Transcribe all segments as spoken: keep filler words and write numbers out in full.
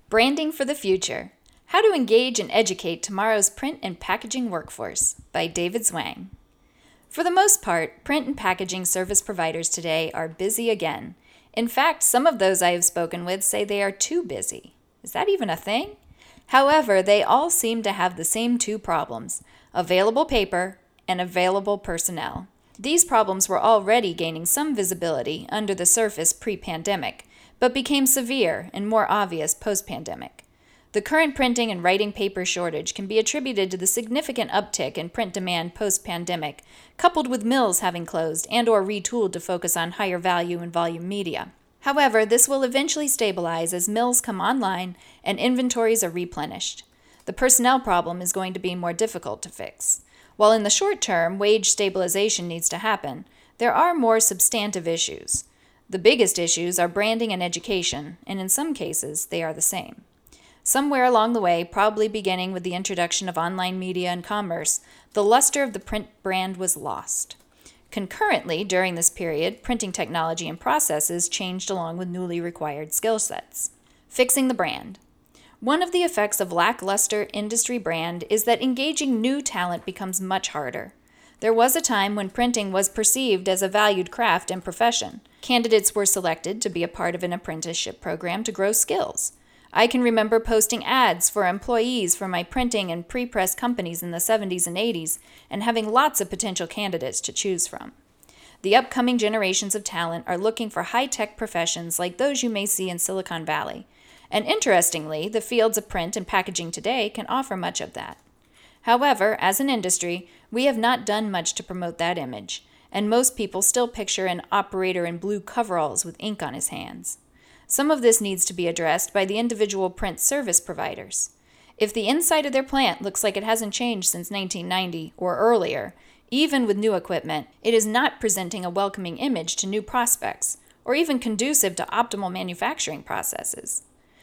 Branding for the Future: How to Engage and Educate Tomorrow's Print and Packaging Workforce by David Zwang. For the most part, print and packaging service providers today are busy again. In fact, some of those I have spoken with say they are too busy. Is that even a thing? However, they all seem to have the same two problems: available paper and available personnel. These problems were already gaining some visibility under the surface pre-pandemic, but became severe and more obvious post-pandemic. The current printing and writing paper shortage can be attributed to the significant uptick in print demand post-pandemic, coupled with mills having closed and or retooled to focus on higher value and volume media. However, this will eventually stabilize as mills come online and inventories are replenished. The personnel problem is going to be more difficult to fix. While in the short term, wage stabilization needs to happen, there are more substantive issues. The biggest issues are branding and education, and in some cases, they are the same. Somewhere along the way, probably beginning with the introduction of online media and commerce, the luster of the print brand was lost. Concurrently, during this period, printing technology and processes changed along with newly required skill sets. Fixing the brand. One of the effects of lackluster industry brand is that engaging new talent becomes much harder. There was a time when printing was perceived as a valued craft and profession. Candidates were selected to be a part of an apprenticeship program to grow skills. I can remember posting ads for employees for my printing and pre-press companies in the seventies and eighties and having lots of potential candidates to choose from. The upcoming generations of talent are looking for high-tech professions like those you may see in Silicon Valley. And interestingly, the fields of print and packaging today can offer much of that. However, as an industry, we have not done much to promote that image, and most people still picture an operator in blue coveralls with ink on his hands. Some of this needs to be addressed by the individual print service providers. If the inside of their plant looks like it hasn't changed since nineteen ninety or earlier, even with new equipment, it is not presenting a welcoming image to new prospects, or even conducive to optimal manufacturing processes.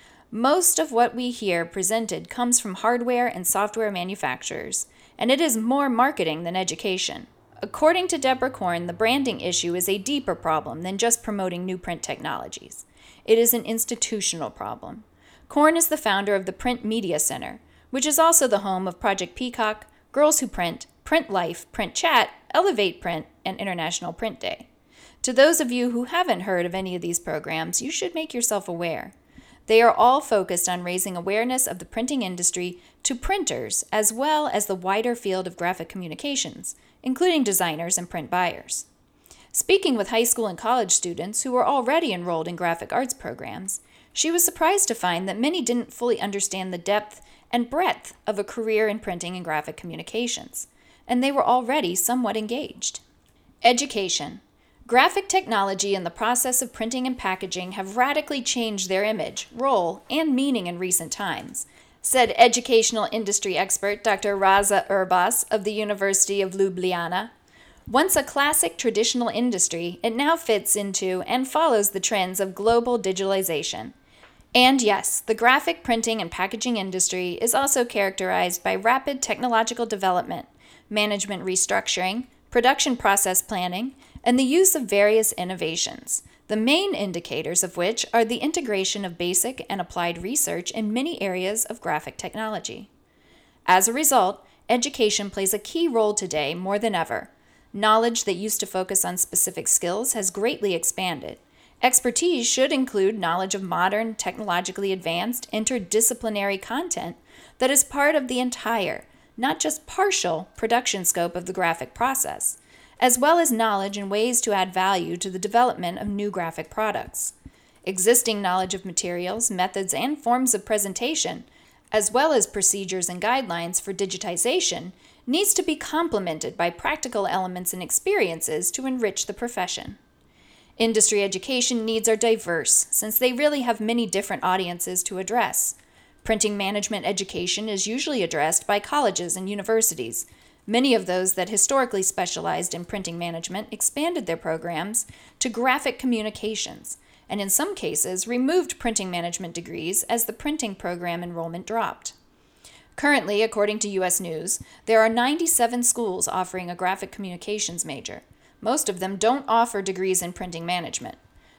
Most of what we hear presented comes from hardware and software manufacturers, and it is more marketing than education. According to Deborah Korn, the branding issue is a deeper problem than just promoting new print technologies. It is an institutional problem. Korn is the founder of the Print Media Center, which is also the home of Project Peacock, Girls Who Print, Print Life, Print Chat, Elevate Print, and International Print Day. To those of you who haven't heard of any of these programs, you should make yourself aware. They are all focused on raising awareness of the printing industry to printers as well as the wider field of graphic communications, including designers and print buyers. Speaking with high school and college students who were already enrolled in graphic arts programs, she was surprised to find that many didn't fully understand the depth and breadth of a career in printing and graphic communications, and they were already somewhat engaged. Education. Graphic technology and the process of printing and packaging have radically changed their image, role, and meaning in recent times, said educational industry expert Doctor Raza Urbas of the University of Ljubljana. Once a classic traditional industry, it now fits into and follows the trends of global digitalization. And yes, the graphic printing and packaging industry is also characterized by rapid technological development, management restructuring, production process planning, and the use of various innovations, the main indicators of which are the integration of basic and applied research in many areas of graphic technology. As a result, education plays a key role today more than ever. Knowledge that used to focus on specific skills has greatly expanded. Expertise should include knowledge of modern, technologically advanced, interdisciplinary content that is part of the entire, not just partial, production scope of the graphic process, as well as knowledge and ways to add value to the development of new graphic products. Existing knowledge of materials, methods, and forms of presentation, as well as procedures and guidelines for digitization, needs to be complemented by practical elements and experiences to enrich the profession. Industry education needs are diverse, since they really have many different audiences to address. Printing management education is usually addressed by colleges and universities. Many of those that historically specialized in printing management expanded their programs to graphic communications, and in some cases removed printing management degrees as the printing program enrollment dropped. Currently, according to U S News, there are ninety-seven schools offering a graphic communications major. Most of them don't offer degrees in printing management.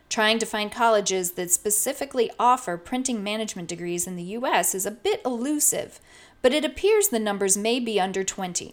Trying to find colleges that specifically offer printing management degrees in the U S is a bit elusive, but it appears the numbers may be under twenty.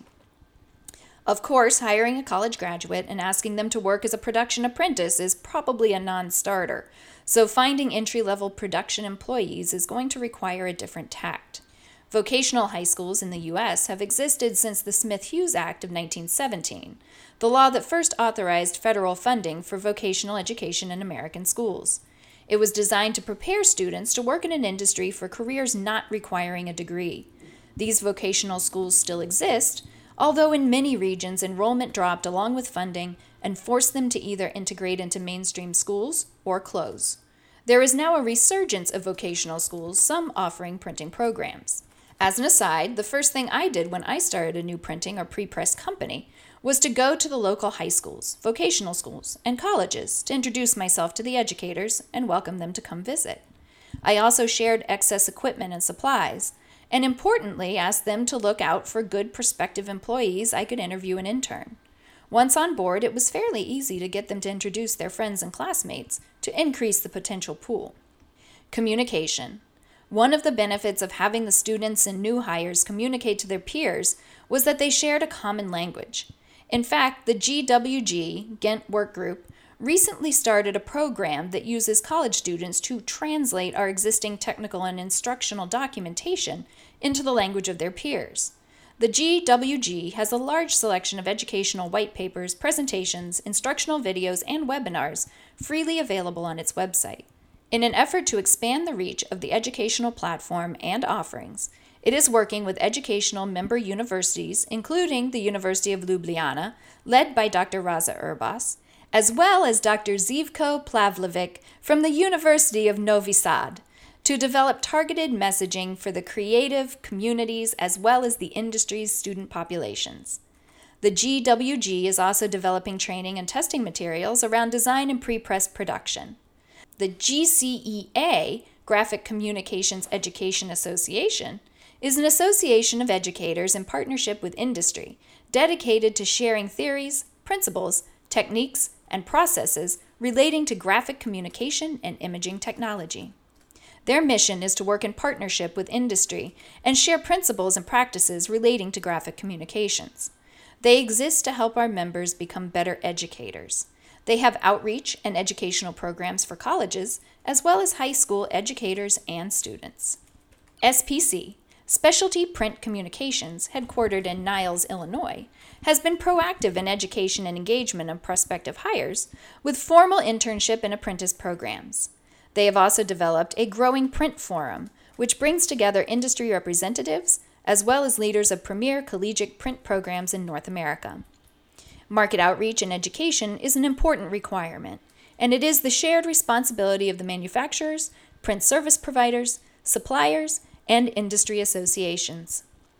Of course, hiring a college graduate and asking them to work as a production apprentice is probably a non-starter, so finding entry-level production employees is going to require a different tact. Vocational high schools in the U S have existed since the Smith-Hughes Act of nineteen seventeen, the law that first authorized federal funding for vocational education in American schools. It was designed to prepare students to work in an industry for careers not requiring a degree. These vocational schools still exist, although in many regions enrollment dropped along with funding and forced them to either integrate into mainstream schools or close. There is now a resurgence of vocational schools, some offering printing programs. As an aside, the first thing I did when I started a new printing or pre-press company was to go to the local high schools, vocational schools, and colleges to introduce myself to the educators and welcome them to come visit. I also shared excess equipment and supplies, and importantly asked them to look out for good prospective employees I could interview and intern. Once on board, it was fairly easy to get them to introduce their friends and classmates to increase the potential pool. Communication. One of the benefits of having the students and new hires communicate to their peers was that they shared a common language. In fact, the G W G, Ghent Work Group, recently started a program that uses college students to translate our existing technical and instructional documentation into the language of their peers. The G W G has a large selection of educational white papers, presentations, instructional videos, and webinars freely available on its website. In an effort to expand the reach of the educational platform and offerings, it is working with educational member universities, including the University of Ljubljana, led by Doctor Raza Urbas, as well as Doctor Zivko Plavlovic from the University of Novi Sad, to develop targeted messaging for the creative communities as well as the industry's student populations. The G W G is also developing training and testing materials around design and pre-press production. The G C E A, Graphic Communications Education Association, is an association of educators in partnership with industry, dedicated to sharing theories, principles, techniques, and processes relating to graphic communication and imaging technology. Their mission is to work in partnership with industry and share principles and practices relating to graphic communications. They exist to help our members become better educators. They have outreach and educational programs for colleges, as well as high school educators and students. S P C, Specialty Print Communications, headquartered in Niles, Illinois, has been proactive in education and engagement of prospective hires with formal internship and apprentice programs. They have also developed a growing print forum, which brings together industry representatives as well as leaders of premier collegiate print programs in North America. Market outreach and education is an important requirement, and it is the shared responsibility of the manufacturers, print service providers, suppliers, and industry associations.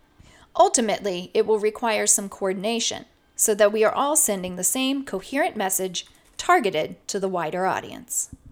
Ultimately, it will require some coordination so that we are all sending the same coherent message targeted to the wider audience.